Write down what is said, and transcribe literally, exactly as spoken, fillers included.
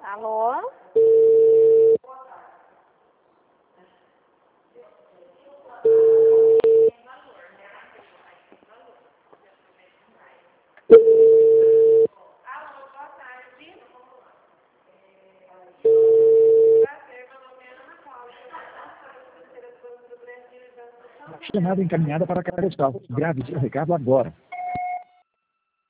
Alô? Chamada encaminhada para a Cadastral. Grave seu recado agora.